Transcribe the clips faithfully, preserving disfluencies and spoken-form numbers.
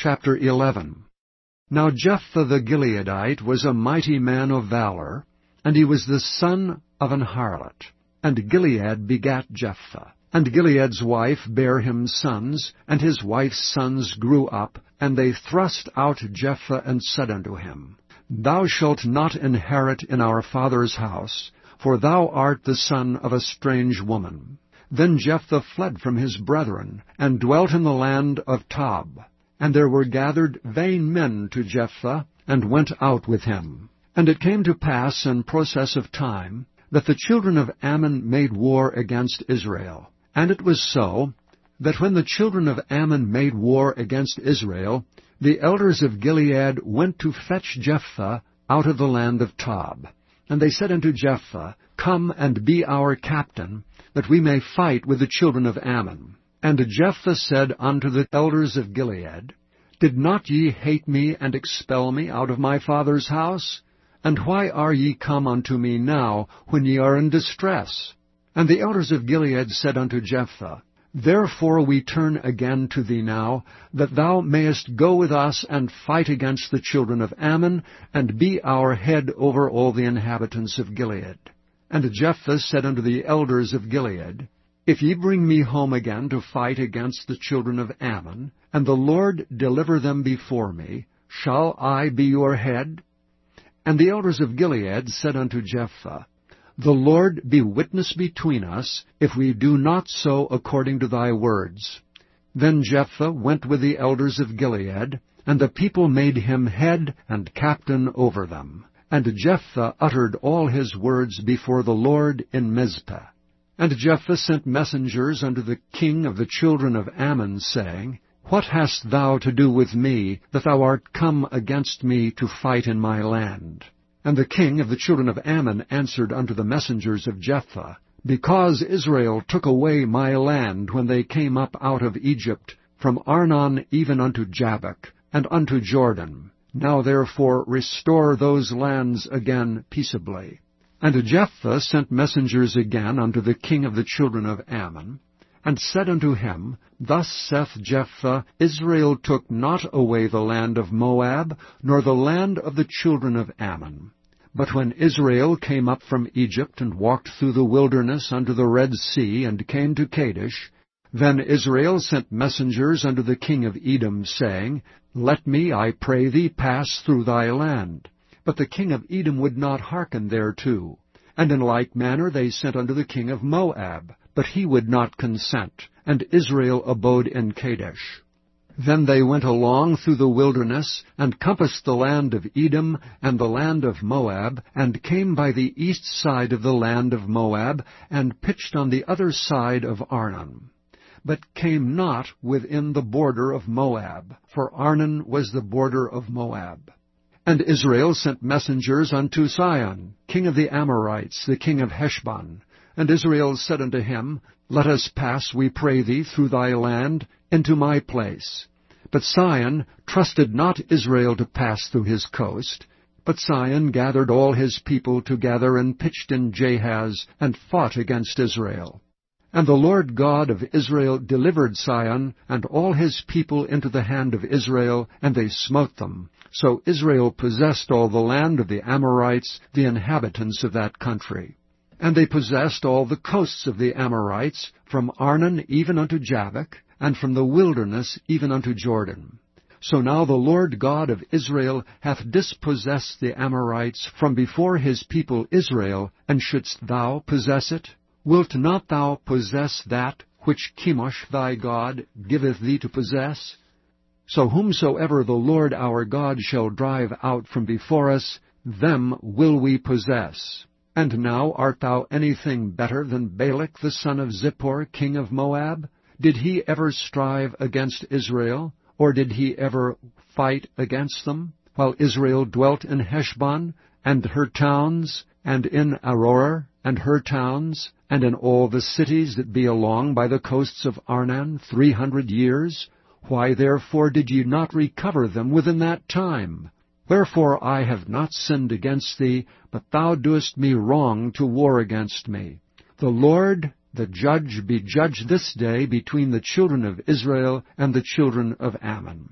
Chapter eleven. Now Jephthah the Gileadite was a mighty man of valor, and he was the son of an harlot. And Gilead begat Jephthah. And Gilead's wife bare him sons, and his wife's sons grew up, and they thrust out Jephthah, and said unto him, Thou shalt not inherit in our father's house, for thou art the son of a strange woman. Then Jephthah fled from his brethren, and dwelt in the land of Tob. And there were gathered vain men to Jephthah, and went out with him. And it came to pass in process of time, that the children of Ammon made war against Israel. And it was so, that when the children of Ammon made war against Israel, the elders of Gilead went to fetch Jephthah out of the land of Tob. And they said unto Jephthah, Come and be our captain, that we may fight with the children of Ammon. And Jephthah said unto the elders of Gilead, Did not ye hate me, and expel me out of my father's house? And why are ye come unto me now, when ye are in distress? And the elders of Gilead said unto Jephthah, Therefore we turn again to thee now, that thou mayest go with us and fight against the children of Ammon, and be our head over all the inhabitants of Gilead. And Jephthah said unto the elders of Gilead, If ye bring me home again to fight against the children of Ammon, and the Lord deliver them before me, shall I be your head? And the elders of Gilead said unto Jephthah, The Lord be witness between us, if we do not so according to thy words. Then Jephthah went with the elders of Gilead, and the people made him head and captain over them. And Jephthah uttered all his words before the Lord in Mizpeh. And Jephthah sent messengers unto the king of the children of Ammon, saying, What hast thou to do with me, that thou art come against me to fight in my land? And the king of the children of Ammon answered unto the messengers of Jephthah, Because Israel took away my land when they came up out of Egypt, from Arnon even unto Jabbok, and unto Jordan. Now therefore restore those lands again peaceably. And Jephthah sent messengers again unto the king of the children of Ammon, and said unto him, Thus saith Jephthah, Israel took not away the land of Moab, nor the land of the children of Ammon. But when Israel came up from Egypt, and walked through the wilderness unto the Red Sea, and came to Kadesh, then Israel sent messengers unto the king of Edom, saying, Let me, I pray thee, pass through thy land. But the king of Edom would not hearken thereto. And in like manner they sent unto the king of Moab, but he would not consent, and Israel abode in Kadesh. Then they went along through the wilderness, and compassed the land of Edom, and the land of Moab, and came by the east side of the land of Moab, and pitched on the other side of Arnon, but came not within the border of Moab, for Arnon was the border of Moab. And Israel sent messengers unto Sihon, king of the Amorites, the king of Heshbon. And Israel said unto him, Let us pass, we pray thee, through thy land, into my place. But Sihon trusted not Israel to pass through his coast. But Sihon gathered all his people together, and pitched in Jahaz, and fought against Israel. And the Lord God of Israel delivered Sihon and all his people into the hand of Israel, and they smote them. So Israel possessed all the land of the Amorites, the inhabitants of that country. And they possessed all the coasts of the Amorites, from Arnon even unto Jabbok, and from the wilderness even unto Jordan. So now the Lord God of Israel hath dispossessed the Amorites from before his people Israel, and shouldst thou possess it? Wilt not thou possess that which Chemosh thy God giveth thee to possess? So whomsoever the Lord our God shall drive out from before us, them will we possess. And now art thou anything better than Balak the son of Zippor, king of Moab? Did he ever strive against Israel, or did he ever fight against them, while Israel dwelt in Heshbon, and her towns, and in Aroer, and her towns, and in all the cities that be along by the coasts of Arnon, three hundred years? Why therefore did ye not recover them within that time? Wherefore I have not sinned against thee, but thou doest me wrong to war against me. The Lord, the judge, be judged this day between the children of Israel and the children of Ammon.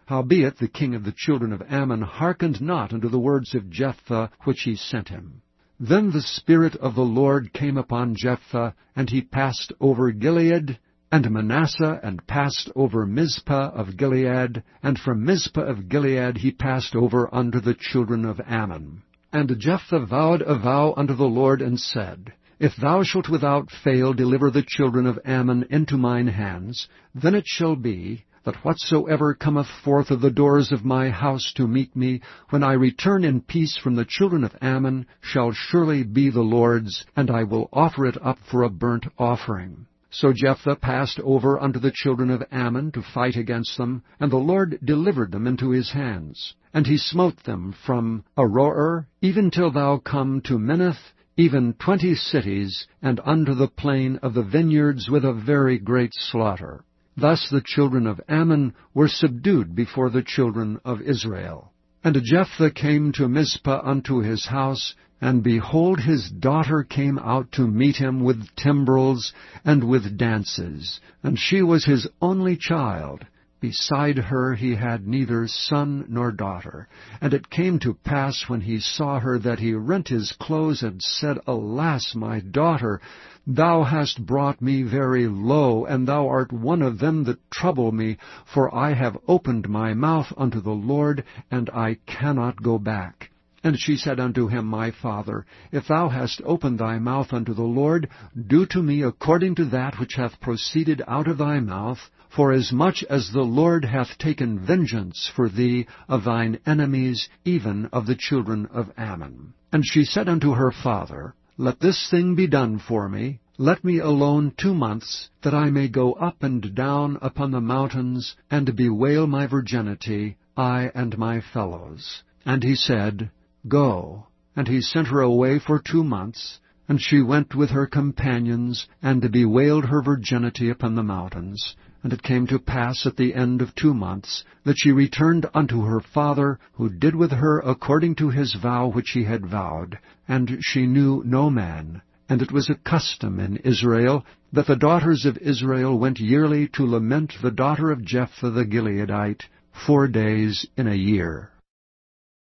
Howbeit the king of the children of Ammon hearkened not unto the words of Jephthah which he sent him. Then the Spirit of the Lord came upon Jephthah, and he passed over Gilead, and Manasseh, and passed over Mizpah of Gilead, and from Mizpah of Gilead he passed over unto the children of Ammon. And Jephthah vowed a vow unto the Lord, and said, If thou shalt without fail deliver the children of Ammon into mine hands, then it shall be, that whatsoever cometh forth of the doors of my house to meet me, when I return in peace from the children of Ammon, shall surely be the Lord's, and I will offer it up for a burnt offering. So Jephthah passed over unto the children of Ammon to fight against them, and the Lord delivered them into his hands. And he smote them from Aroer, even till thou come to Minnith, even twenty cities, and unto the plain of the vineyards with a very great slaughter. Thus the children of Ammon were subdued before the children of Israel. And Jephthah came to Mizpah unto his house, and behold, his daughter came out to meet him with timbrels and with dances, and she was his only child. Beside her he had neither son nor daughter. And it came to pass, when he saw her, that he rent his clothes, and said, Alas, my daughter, thou hast brought me very low, and thou art one of them that trouble me, for I have opened my mouth unto the Lord, and I cannot go back. And she said unto him, My father, if thou hast opened thy mouth unto the Lord, do to me according to that which hath proceeded out of thy mouth, forasmuch as the Lord hath taken vengeance for thee of thine enemies, even of the children of Ammon. And she said unto her father, Let this thing be done for me. Let me alone two months, that I may go up and down upon the mountains, and bewail my virginity, I and my fellows. And he said, Go. And he sent her away for two months, and she went with her companions, and bewailed her virginity upon the mountains. And it came to pass at the end of two months, that she returned unto her father, who did with her according to his vow which he had vowed. And she knew no man. And it was a custom in Israel, that the daughters of Israel went yearly to lament the daughter of Jephthah the Gileadite, four days in a year.